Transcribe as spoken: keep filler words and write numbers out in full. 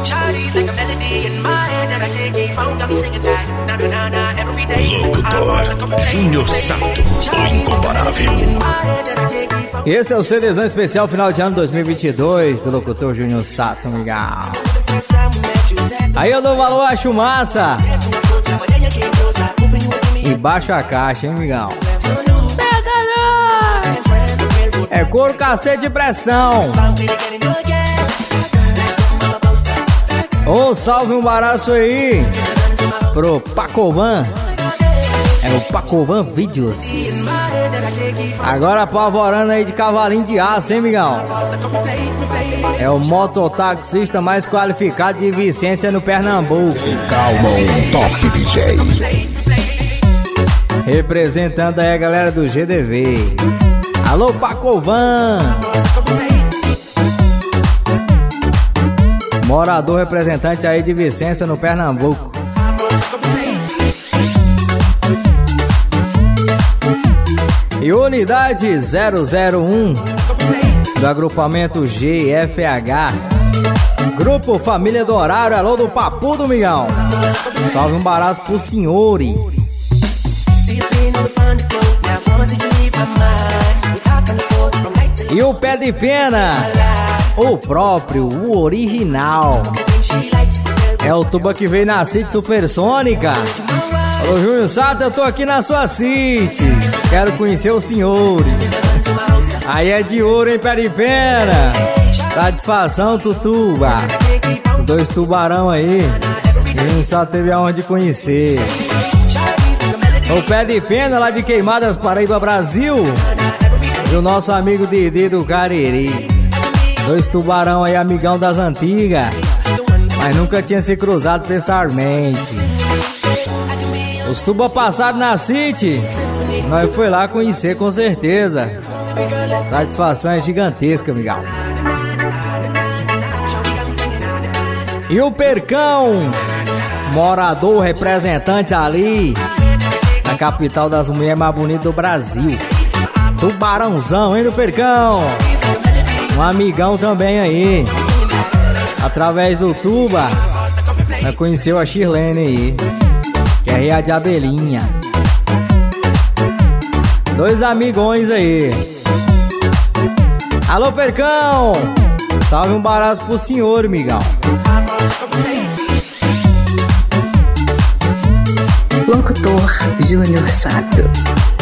Locutor Júnior Sato, o incomparável. Esse é o CDzão especial final de ano dois mil e vinte e dois do Locutor Júnior Sato, legal. Aí eu dou valor, acho massa. E baixa a caixa, hein, migão? É couro, cacete e pressão. Ô, oh, salve um baraço aí pro Pacovan. É o Pacovan Vídeos. Agora apavorando aí de cavalinho de aço, hein, migão? É o mototaxista mais qualificado de Vicência no Pernambuco. Calma, um top D J. Representando aí a galera do G D V. Alô, Pacovan. Morador representante aí de Vicência no Pernambuco. E unidade zero zero um do agrupamento G F H, Grupo Família do Horário. Alô do Papu do Migão. Salve um baraço pro senhores. E o Pé de Pena, o próprio, o original. É o tuba que veio na City Supersônica. Alô, Júnior Sato, eu tô aqui na sua City. Quero conhecer os senhores. Aí é de ouro, hein, Pé de Pena. Satisfação, Tutuba. Dois tubarão aí. Júnior Sato teve a honra de conhecer. O Pé de Pena, lá de Queimadas, Paraíba, Brasil. E o nosso amigo Didi do Cariri. Dois tubarão aí, amigão das antigas. Mas nunca tinha se cruzado pessoalmente. Os tuba passados na City, nós foi lá conhecer com certeza. Satisfação é gigantesca, amigão. E o Percão, morador, representante ali na capital das mulheres mais bonitas do Brasil. Tubarãozão, hein, do Percão. Um amigão também aí. Através do Tuba, nós conheceu a Shirlene aí, que é Ria de Abelhinha. Dois amigões aí. Alô, Percão. Salve um baraço pro senhor, migão. Locutor Júnior Sato.